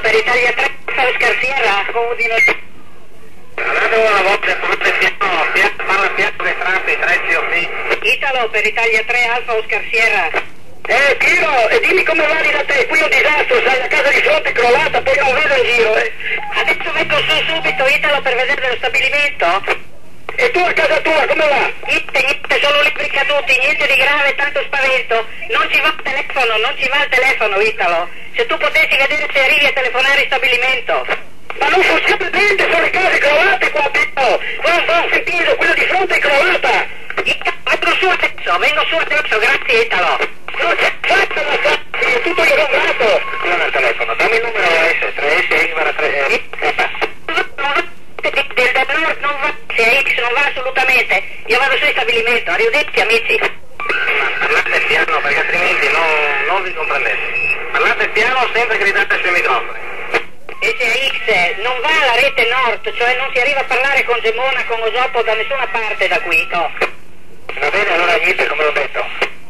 per Italia 3, Oscar Sierra, Udine. Andate una volta, parla piatto dei trampi, 3 COP. Italo per Italia 3, Alfa Oscar Sierra. Pino, e dimmi come va da te, qui è un disastro, sai, la casa di fronte è crollata, poi non vedo in giro, Adesso vengo su subito, Italo, per vedere lo stabilimento. E tu a casa tua, come va? Niente, solo libri caduti, niente di grave, tanto spavento. Non ci va il telefono, Italo. Se tu potessi vedere se arrivi a telefonare in stabilimento. Ma non funziona niente, sono le case crollate qua, Pino. Va un sentito, quella di fronte è crollata. Vengo su adesso, grazie Italo. Non c'è fatto la faccia, è tutto ingombrato. Non è il telefono, dammi il numero S, 3S, 3 Del Nord non va, se X non va assolutamente. Io vado su in stabilimento, arrivederci amici. Parlate piano perché altrimenti non vi comprendete. Parlate piano senza gridate sui microfoni. SAX non va alla rete Nord, cioè non si arriva a parlare con Gemona, con Osopo da nessuna parte da qui, no? Va bene, allora niente, come ho detto.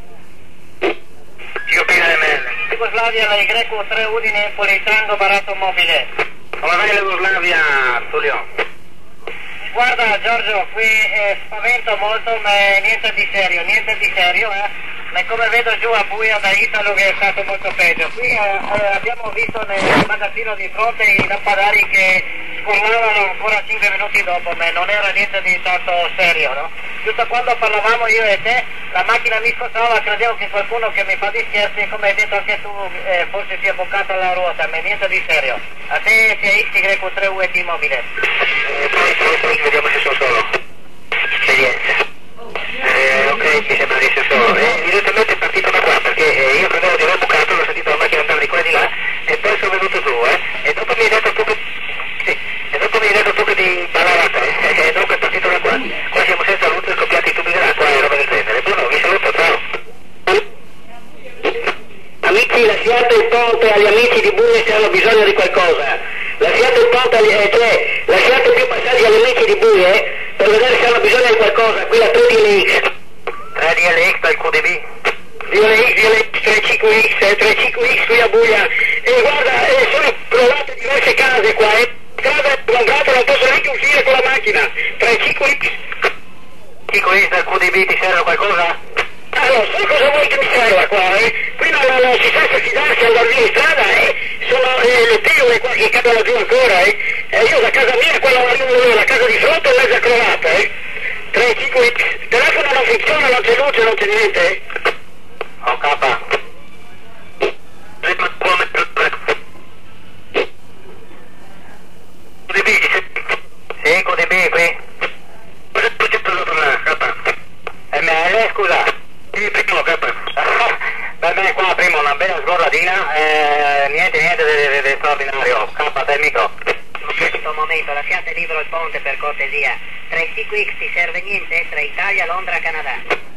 COP-ML. Jugoslavia, la Y3 Udine, Politango, barato mobile. Come va in Jugoslavia, Tullio? Guarda Giorgio, qui spavento molto, ma niente di serio, Ma come vedo giù a buio da Italo che è stato molto peggio. Qui abbiamo visto nel magazzino di fronte i lampadari che scorlavano ancora 5 minuti dopo, ma non era niente di tanto serio, no? Giusto quando parlavamo io e te, la macchina mi scottava, credevo che qualcuno che mi fa di scherzi, come hai detto anche tu, forse si è boccata la ruota, ma niente di serio. A te CX-Y3 UET mobile. Poi vediamo se sono solo. Esperienza. Ok, mi sembra di essere solo. Evidentemente è partito da qua, perché io credevo di aver bucato, l'ho sentito la macchina andare di qua e di là, e poi sono venuto giù, e dopo mi hai detto tu che... Sì, e dopo mi hai detto tu che ti parlava a te, e dopo è partito da qua. Qua siamo senza luce, scoppiati i tubi dell'acqua e roba del genere. Bruno, vi saluto, ciao. Amici, lasciate il ponte agli amici di Buie se hanno bisogno di qualcosa. Lasciate il ponte, lasciate più passaggi agli amici di Buie per vedere se hanno bisogno di qualcosa. Qui la 3DLX. 3DLX dal QDB. DLX 3CQX, 3CQX qui a Buia. E guarda, sono crollate diverse case qua, strada è sgombrata, non posso neanche uscire con la macchina. 3CQX. CQX dal QDB ti serve qualcosa? Allora, sai cosa vuoi che mi serva qua, Prima non si sa se fidarsi andare via in strada, sono le tegole qua che cadono giù ancora, io da casa mia, quando arrivo la casa di fronte è mezza crollata, 3-5X, il telefono non funziona, non c'è luce, non c'è niente, Ok. QDB, sì, QDB qui. Cosa è successo dopo la K? ML, scusa. Sì, primo K. Beh, qua prima una bella sgorratina, niente di straordinario. K del micro. Un momento, lasciate libero il ponte per cortesia. 3-5X ti serve niente? Tra Italia, Londra, Canada.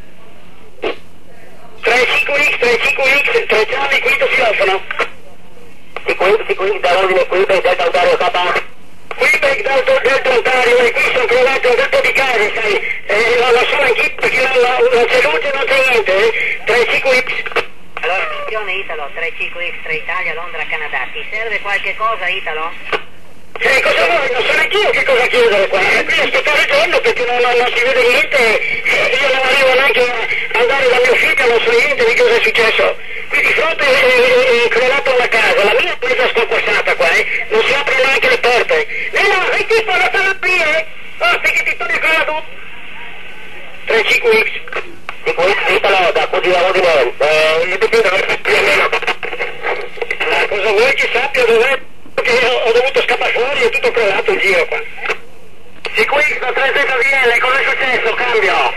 3-5X, 3 giorni, quinto filofono. Sicuramente da ordine qui, Delta Ontario K. Qui Delta Ontario e qui sono crollate un bel po' di case, sai, non sono anch'io perché non c'è luce, non c'è niente, 3-5X. Allora, missione Italo, 3-5X, 3 Italia, Londra, Canada. Ti serve qualche cosa, Italo? Cosa vuoi? Non so neanche io che cosa chiedere qua. Qui aspettare il giorno perché non si vede niente, io non arrivo neanche a andare da mio figlio, non so niente di cosa è successo. Qui di fronte è crollata una casa, la mia è presa sconquassata qua, non si aprono neanche le porte. No, è tipo la terapia, perché ti togli quella tu. 3-5X. 5X, Italo, da Cudine a Udine, cosa vuoi che sappia dov'è? Che ho dovuto scappare fuori, è tutto crollato il giro qua. CQX da 3ZVL, cosa è successo? Cambio.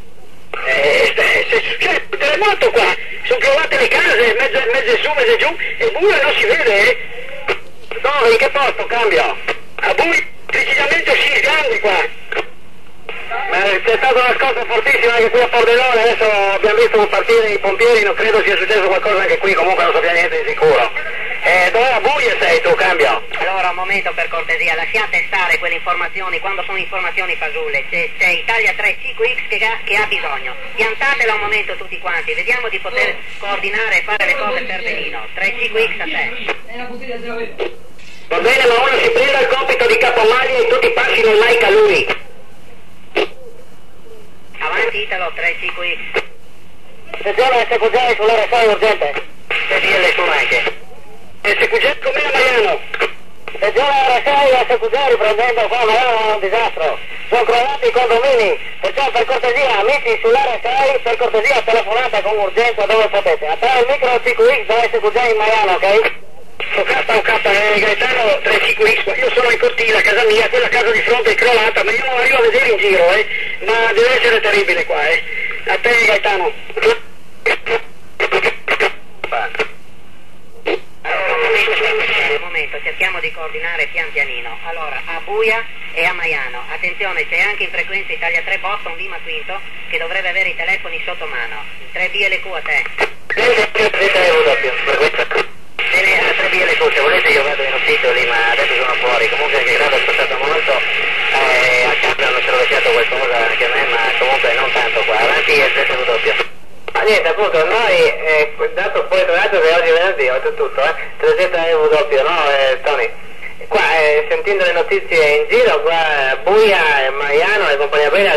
È successo un terremoto qua, sono crollate le case, mezze su, mezze giù, e buio non si vede, Dove, in che posto? Cambio. A buio, precisamente si grande qua. C'è stata una scossa fortissima anche qui a Pordenone, adesso abbiamo visto partire i pompieri, non credo sia successo qualcosa anche qui, comunque non sappiamo niente di sicuro. Dove a buio sei tu, Cambio? Allora, un momento per cortesia, lasciate stare quelle informazioni quando sono informazioni fasulle. C'è Italia 3 5X che ha bisogno. Piantatela un momento tutti quanti, vediamo di poter coordinare e fare le cose per benino. 3 5X a te. Va bene, ma uno si prenda il compito di capomaglia e tutti passino il mic a lui. Avanti Italo, 3CQX. Attenzione, SQG sull'RSI urgente. DL su anche. SQG com'è Mariano? Attenzione RSI, SQG riprendendo qua Mariano, è un disastro. Sono crollati i condomini, perciò per cortesia amici sull'RSI, per cortesia telefonate con urgenza dove potete. A te il micro CQX da SQG in Mariano, ok? OK, Gaetano 3CQX, io sono in cortile a casa mia, quella casa di fronte è crollata, ma io non arrivo a vedere in giro, ma deve essere terribile qua, A te Gaetano. Un momento, cerchiamo di coordinare pian pianino. Allora, a Buia e a Maiano. Attenzione, c'è anche in frequenza Italia 3 Boston Lima Quinto che dovrebbe avere i telefoni sotto mano. 3BLQ a te. Bene, a 3BLQ, se volete io vado in ufficio lì, ma adesso sono fuori. Comunque anche Grado ha spostato molto, a casa hanno cervelliato qualcosa anche a me, ma comunque non tanto qua. Avanti e ZW. Ma niente, appunto, noi, dato poi tra l'altro che oggi è venerdì, oltretutto, 3ZW, no Tony? Qua, sentendo le notizie in giro, qua Buia, Maiano e compagnia bella,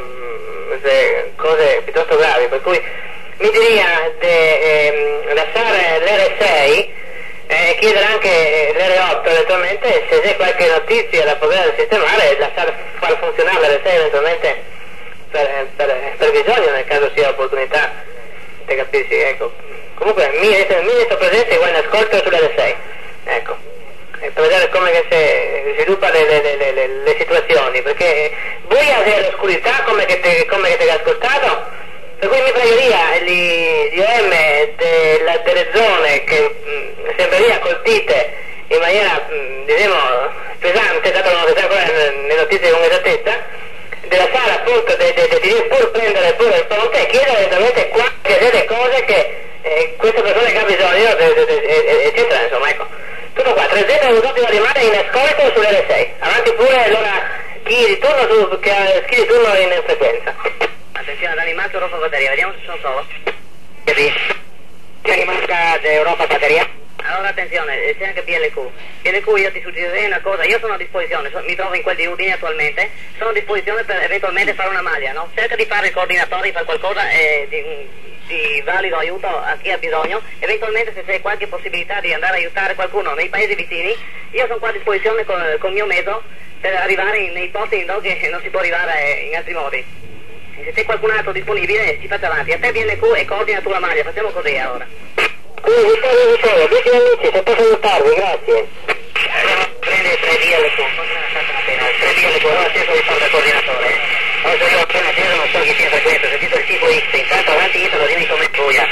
cose piuttosto gravi, per cui mi diria di lasciare l'R6 e chiedere anche l'R8 eventualmente se c'è qualche notizia da poter sistemare e lasciare far funzionare l'R6 eventualmente per bisogno nel caso sia opportunità, te capisci, ecco. Comunque mi metto presente qua in ascolto sull'R6, ecco, per vedere come che si sviluppa le situazioni, perché Buia è l'oscurità come che ti ha ascoltato, per cui mi pregheria gli OM delle zone che sembrano colpite in maniera diciamo pesante, dato che non si sa ancora le notizie con esattezza, della sala appunto di pur prendere pure il ponte e chiedere esattamente quante delle cose che questa persona che ha bisogno eccetera, insomma, ecco. Tutto qua, 3Z rimane in ascolto sull'R6. Avanti pure, allora chi di turno in frequenza. Attenzione ad Animato Europa Batteria, vediamo se sono solo. C'è Animato Europa Batteria? Allora attenzione, c'è anche PLQ. PLQ io ti suggerirei una cosa, io sono a disposizione, mi trovo in quel di Udine attualmente, sono a disposizione per eventualmente fare una maglia, no? Cerca di fare il coordinatore, fare qualcosa di valido aiuto a chi ha bisogno, eventualmente se c'è qualche possibilità di andare a aiutare qualcuno nei paesi vicini, io sono qua a disposizione col mio mezzo per arrivare nei posti in che non si può arrivare in altri modi. Se c'è qualcun altro disponibile ci faccia avanti, a te PLQ e coordina tu la maglia, facciamo così ora. Vittorio, dici amici, se posso aiutarvi, grazie. Prende 3BLQ, il 3BLQ, allora stesso vi parlo da coordinatore. Oggi io ho appena acceso, non so chi sia frequente, ho sentito il CQX, intanto avanti Italo, dimmi come Buia.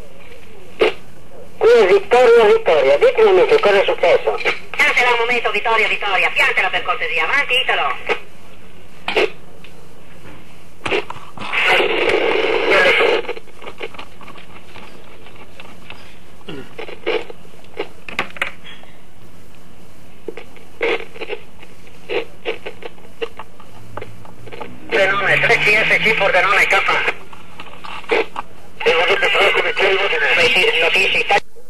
Qui è Vittoria, ditemi amici, cosa è successo? Piantela un momento Vittoria, piantela per cortesia, avanti Italo. Pordenone, 3CSC Pordenone K. Devo dire solo come notizie.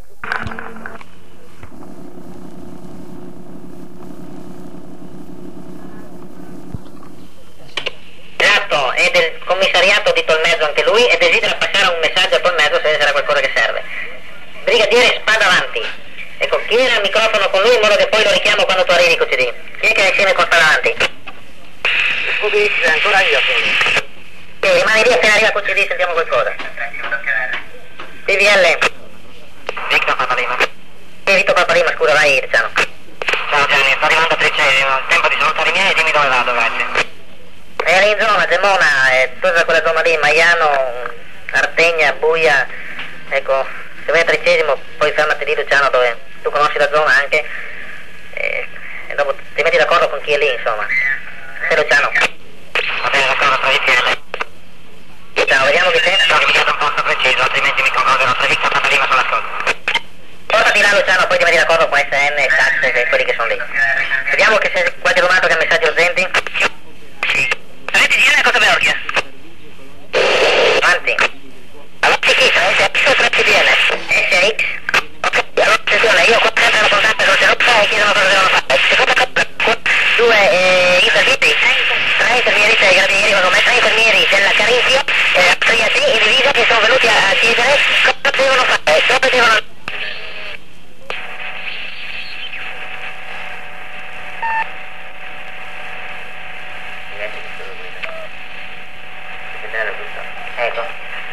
Esatto, è del commissariato di Tolmezzo anche lui e desidera passare un messaggio a Tolmezzo se sarà qualcosa che serve. Brigadiere Spada avanti. Ecco, chi era il microfono con lui in modo che poi lo richiamo quando tu arrivi con CD. Chi è che è insieme con Spada avanti? Scusi, ancora io sono. Rimani lì appena arriva con CD sentiamo qualcosa. TVL. Victor Papalima. Victor Papalima, scusa, vai Luciano. Ciao Gianni, sto arrivando a Triceo, tempo di salutare i miei e dimmi dove vado, grazie. È lì in zona, Gemona, tutta quella zona lì, Maiano, Artegna, Buia, ecco, se vai a 30°, poi fermati lì Luciano dove tu conosci la zona anche, e dopo ti metti d'accordo con chi è lì, insomma. Sei Luciano. Va bene, d'accordo, tradizione. Ciao, vediamo che sei. So che mi chiede un posto preciso, altrimenti mi concordo nostra Victor Papalima sull'ascolto. Portati là Luciano, poi ti metti d'accordo con SN e Sax e quelli che sono lì. Vediamo che c'è qualche domanda che ha messaggi urgenti. Sì. Avete di cosa Beorghia? Avanti. Avanti chi? SX o 3CDN? SX? Ok, allora attenzione, io qua sempre lo contatto con Cerotta e chiedono cosa devono due infermieri, tre infermieri, sei carabinieri come tre infermieri della Carinzia, austriaci in divisa, che sono venuti a chiedere cosa devono fare, dove devono... Ecco.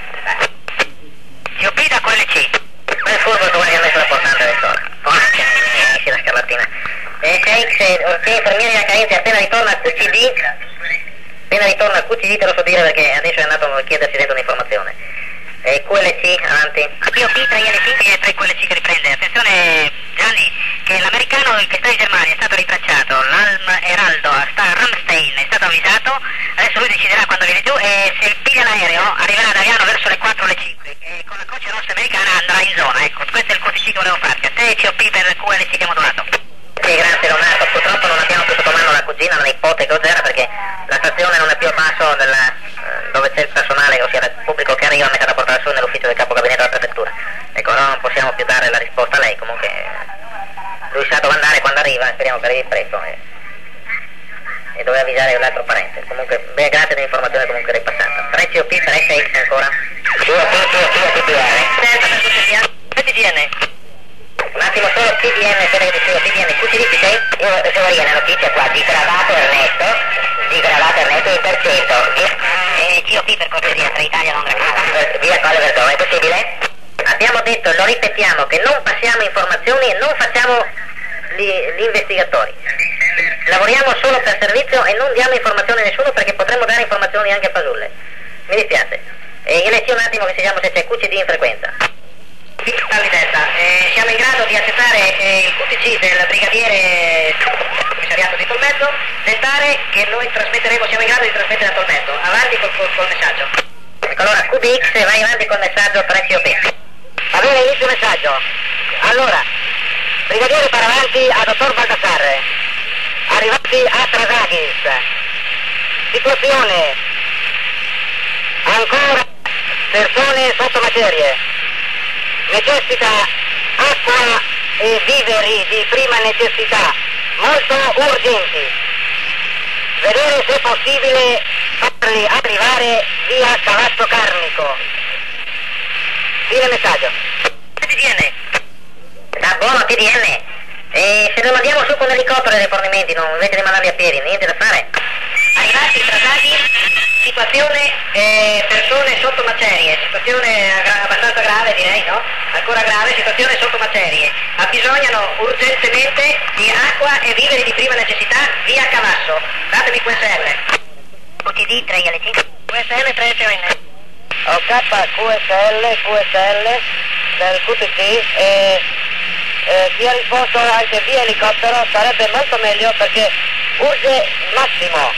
COP da quelle C. Quel furbo che vuole messo la portante del sole. Porca la scarlattina. SX, orti infermieri della Carinzia, appena ritorna a QCD, te lo so dire perché adesso è andato a chiedersi dentro un'informazione. QLC, avanti. COP tra ILC e tra QLC che riprende. Attenzione Gianni, che l'americano che sta in Germania è stato ritracciato, l'Alm Heraldo sta a Ramstein, è stato avvisato, adesso lui deciderà quando viene giù e se piglia l'aereo arriverà ad Aviano verso le 4 o le 5 e con la croce rossa americana andrà in zona, ecco, questo è il QTC che volevo farti, a te COP per QLC che è modulato. Sì, grazie Leonardo, purtroppo non abbiamo più sotto mano la cugina, la nipote, cos'era, perché la stazione non è più a passo dove c'è il personale, ossia il pubblico che arriva, mi è stata portata su nell'ufficio del capo gabinetto della prefettura. Ecco, allora non possiamo più dare la risposta a lei, comunque lui sa dove andare quando arriva, speriamo che arrivi presto e doveva avvisare l'altro parente. Comunque, beh, grazie dell'informazione comunque ripassata. 3 COP per SX ancora. TDN. Un attimo solo, TDN, TDN, QCD ci sei? Io teoria la notizia qua, di gravato Ernesto il percento. COP per cortesia, tra Italia e Londra Canada. Via Colle Verdone, è possibile? Abbiamo detto, lo ripetiamo, che non passiamo informazioni e non facciamo gli investigatori. Lavoriamo solo per servizio e non diamo informazioni a nessuno perché potremmo dare informazioni anche a fasulle. Mi dispiace. ILC un attimo che sentiamo se c'è QCD in frequenza. Siamo in grado di accettare il QTC del brigadiere commissariato di Tolmezzo, tentare che noi trasmetteremo, siamo in grado di trasmettere a Tolmezzo. Avanti col messaggio. Ecco, allora QBX vai avanti col messaggio 3 COP. Va bene, inizio messaggio. Allora, brigadiere per avanti a dottor Baldassarre, arrivati a Trasagis. Situazione, ancora persone sotto macerie. Necessita acqua e viveri di prima necessità, molto urgenti. Vedere se è possibile farli arrivare via Cavallo Carnico. Fine messaggio. TDN. Da buono TDN. E se lo mandiamo su con l'elicottero dei fornimenti, non invece di mandarli a piedi, niente da fare. Arrivati i tratati, situazione persone sotto macerie, situazione abbastanza grave direi, no? Ancora grave, situazione sotto macerie. Abbisognano urgentemente di acqua e viveri di prima necessità via Cavasso. Datemi QSL. QTD 3 ILC. QSL 3 FON. OK QSL del QTC chi ha risposto anche via elicottero sarebbe molto meglio perché urge massimo.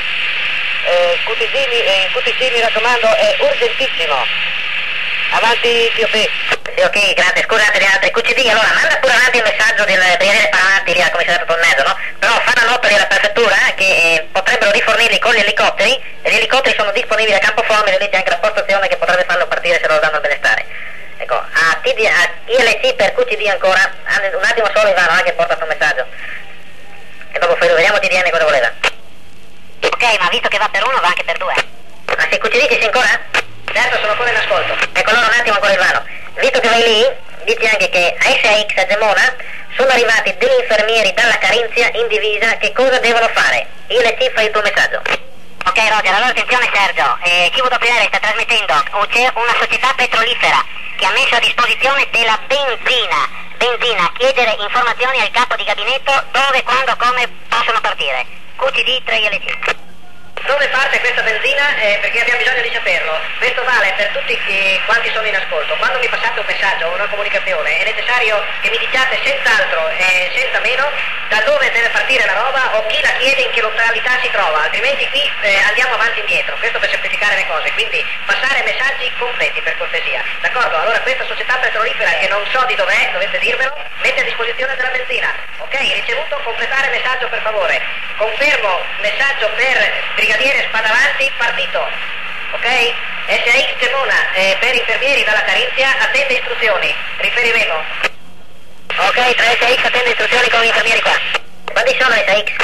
QTC mi raccomando è urgentissimo. Avanti COP. Sì, ok, grazie, scusate gli altri. QCD, allora manda pure avanti il messaggio del brigadiere Paranti lì al commissariato Tolmezzo, no? Però fa la nota della prefettura che potrebbero rifornirli con gli elicotteri e gli elicotteri sono disponibili a Campoformine, lì c'è anche la postazione che potrebbe farlo partire se loro danno il benestare. Ecco, a ILC per QCD ancora, un attimo solo Ivano che porta sul messaggio. E dopo vediamo TDN cosa voleva. Ok, ma visto che va per uno va anche per due. Ma se QCD ci sei ancora? Certo, sono ancora in ascolto. Ecco, allora un attimo ancora Ivano. Visto che vai lì, dici anche che a SAX a Gemona sono arrivati degli infermieri dalla Carinzia in divisa, che cosa devono fare? ILC fa il tuo messaggio. Ok Roger, allora attenzione Sergio, QWR sta trasmettendo, c'è una società petrolifera che ha messo a disposizione della benzina, chiedere informazioni al capo di gabinetto dove, quando, come possono partire. QCD 3 ILC. Dove parte questa benzina? Perché abbiamo bisogno di saperlo. Questo vale per tutti quanti sono in ascolto. Quando mi passate un messaggio o una comunicazione è necessario che mi diciate senz'altro e senza meno da dove deve partire la roba o chi la chiede, in che località si trova, altrimenti qui andiamo avanti e indietro. Questo per semplificare le cose, quindi passare messaggi completi per cortesia. D'accordo? Allora questa società petrolifera che non so di dov'è, dovete dirmelo, mette a disposizione della benzina. Ok, ricevuto, completare messaggio per favore. Confermo messaggio per brigadiere Spadavanti, partito. Ok? SAX Gemona per infermieri dalla Carinzia, attende istruzioni. Riferimento. Ok, 3 SAX attende istruzioni con gli infermieri qua. Quanti sono SAX?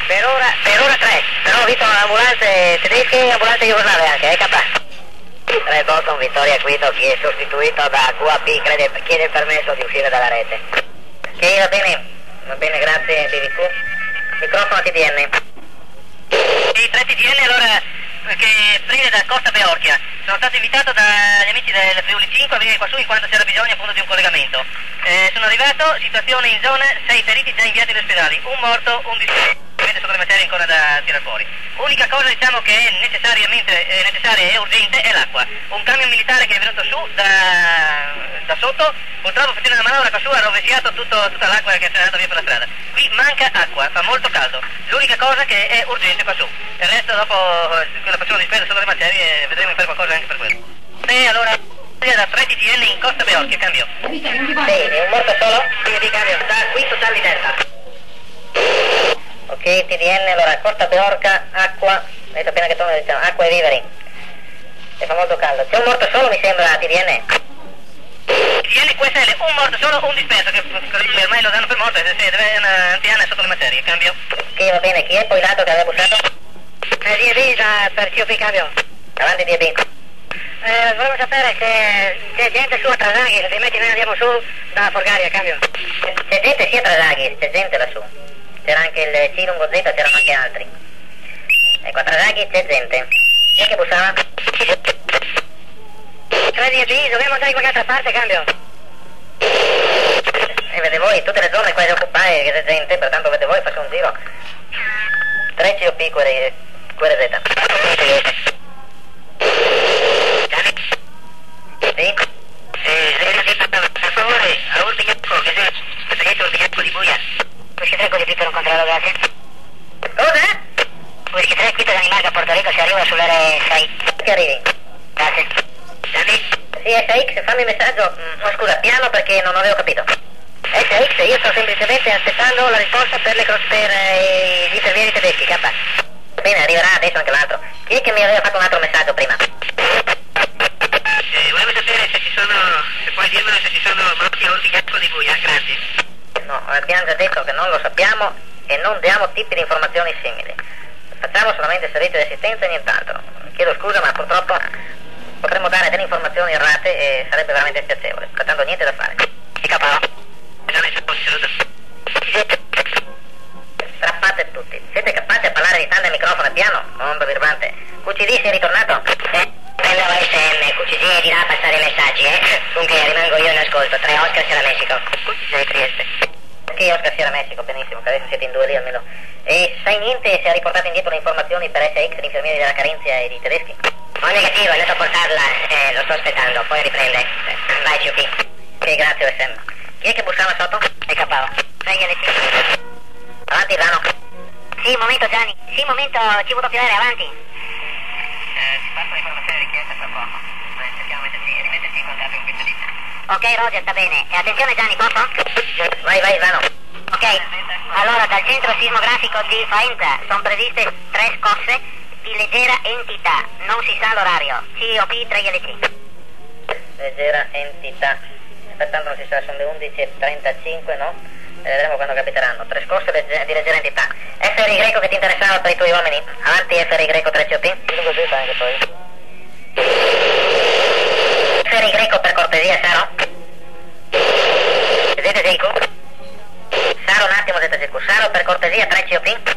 Per ora 3, però ho visto ambulanze tedesche e ambulanze jugoslave anche, capà. 3 Boston, Vittoria Guido, chi è sostituito da QAP, chiede il permesso di uscire dalla rete. Ok, va bene, grazie BVQ. Microfono TDN. I 3 TDN allora, che prende da Costa Beorchia. Sono stato invitato dagli amici del Friuli 5 a venire qua su in quanto c'era bisogno appunto di un collegamento. Sono arrivato, situazione in zona, 6 feriti già inviati agli ospedali, un morto, un disperso sotto le materie ancora da tirare fuori. Unica cosa diciamo che è necessaria e urgente è l'acqua. Un camion militare che è venuto su da sotto, purtroppo facendo una manovra qua su ha rovesciato tutta l'acqua che è andata via per la strada. Qui manca acqua, fa molto caldo. L'unica cosa che è urgente qua su. Il resto dopo quella facciamo di spesa sotto le materie vedremo di fare qualcosa anche per quello. E allora da 3 TDN in Costa Beorchia, cambio. Sì, un morto solo? Sì, cambio. Da qui total di Delta. Ok, TDN, allora Costa Beorca, acqua, adesso appena che torno diciamo, acqua e viveri. E fa molto caldo. C'è un morto solo mi sembra TDN. TDN QSL, un morto solo, un disperso, che ormai lo danno per morto, se deve una anziana sotto le materie, cambio. Ok, va bene, chi è poi lato che aveva bussato? DB per COP, cambio. Avanti DB. Volevo sapere se c'è gente su a Trasaghi, altrimenti noi andiamo su da Forgaria, cambio. C'è gente sia a Trasaghi, c'è gente lassù. C'era anche il C lungo Z, c'erano anche altri. Ecco, a Trasaghi c'è gente. Chi è che bussava? 3 DB, dobbiamo andare in qualche altra parte, cambio. E vede voi, tutte le zone quasi occupate che c'è gente, pertanto vede voi, faccio un giro. 3 COP, QRZ. Sì? Per favore, a Urbigliacco, che sei il Urbigliacco di Buia. Whisky 3 qui per un controllo, grazie. Cosa? Whisky 3 qui per Danimarca, Porto Rico, si arriva sull'area 6. Che arrivi? Grazie. Sì, SX, fammi il messaggio. Oh, scusa, piano perché non avevo capito. SX, io sto semplicemente aspettando la risposta per gli infermieri tedeschi, K. Bene, arriverà adesso anche l'altro. Chi è che mi aveva fatto un altro messaggio prima? Volevo sapere se puoi dirmelo se ci sono morti a Urbigliacco di Buia, grazie. No, abbiamo già detto che non lo sappiamo e non diamo tipi di informazioni simili. Facciamo solamente servizio di assistenza e nient'altro. Chiedo scusa ma purtroppo potremmo dare delle informazioni errate e sarebbe veramente spiacevole. Pertanto niente da fare. Di capo? Strappate tutti. Siete capaci a parlare di tante microfono e piano? Mondo birbante. QCD si è ritornato? Prendo SN, QCD dirà a passare i messaggi, Dunque rimango io in ascolto. 3 Oscar Sierra Messico. QCD Trieste. Ok, Oscar Sierra Messico, benissimo, che adesso siete in 2 lì almeno. E sai niente se ha riportato indietro le informazioni per SX, gli infermieri della Carenzia e di tedeschi? No, negativo, è andato a portarla, lo sto aspettando, poi riprende. Vai COP. Ok, grazie OSM. Chi è che bussava sotto? È KO. 6 LT. Avanti Ivano. Sì, momento Gianni. Sì, momento CWR, avanti. Ti passo l'informazione richiesta tra poco. Cerchiamo di rimetterci in contatto con questa ditta. Ok Roger, sta bene. E attenzione Gianni, posso? Vai Ivano. Ok, allora dal centro sismografico di Faenza sono previste 3 scosse di leggera entità, non si sa l'orario. COP 3LC. Leggera entità. Pertanto non si sa, sono le 11:35, no? E vedremo quando capiteranno. 3 scosse di leggera entità. FRY greco che ti interessava per i tuoi uomini? Avanti FRY greco 3 COP. Anche poi. FRY greco per cortesia, Saro? ZZQ? Saro un attimo ZZQ. Saro per cortesia 3 COP.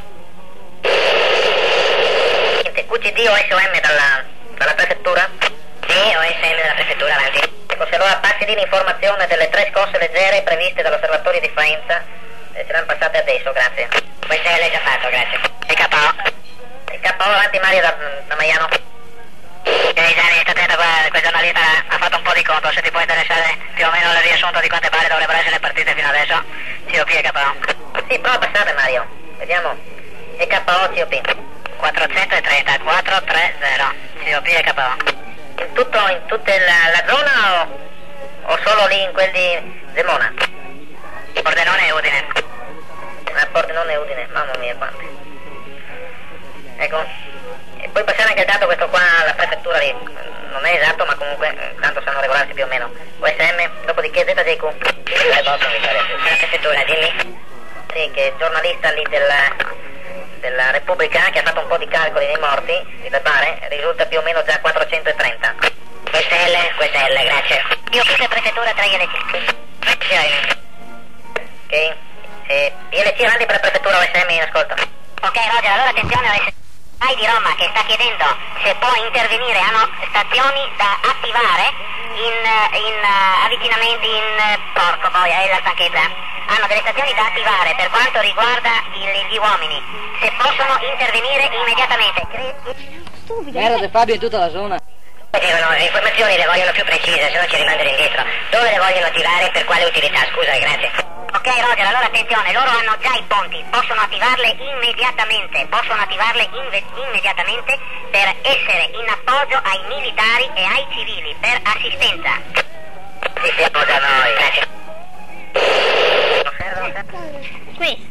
QCD o SOM dalla prefettura? Sì, OSM della prefettura, avanti. Ecco, se allora passi di l'informazione delle 3 scosse leggere previste dall'osservatorio di Faenza, ce l'hanno passate adesso, grazie. Questa è lei già fatto, grazie. E KO? Il KO avanti Mario da Maiano. Gianni, sta attento, quel giornalista ha fatto un po' di conto, se ti può interessare più o meno il riassunto di quante pare dovrebbero essere partite fino adesso. COP e KO. Sì, prova a passare Mario, vediamo. E KO, COP. 430, 430, COP e KO. In tutta la zona o solo lì in quel di Zemona? Pordenone e Udine. Pordenone e Udine, mamma mia quanti. Ecco, e poi passare anche il dato questo qua alla prefettura lì, non è esatto ma comunque tanto sanno regolarsi più o meno. USM, dopodiché ZJQ. La prefettura, dimmi. Sì, che è giornalista lì del pubblica, che ha fatto un po' di calcoli dei morti, mi pare, risulta più o meno già 430. Questa L, grazie. Io qui prefettura tra ILC. Ok, ILC avanti per prefettura OSM in ascolto. Ok Roger, allora attenzione OSM. Vai di Roma che sta chiedendo se può intervenire, hanno stazioni da attivare in avvicinamenti in porco poi, la stanchezza. Hanno delle stazioni da attivare per quanto riguarda gli uomini, se possono intervenire immediatamente. Guarda Fabio in tutta la zona. Le informazioni le vogliono più precise, se no ci rimandano indietro. Dove le vogliono attivare e per quale utilità? Scusa, grazie. Ok Roger, allora attenzione, loro hanno già i ponti, possono attivarle immediatamente per essere in appoggio ai militari e ai civili, per assistenza. Si appoggio a noi, grazie. Qui.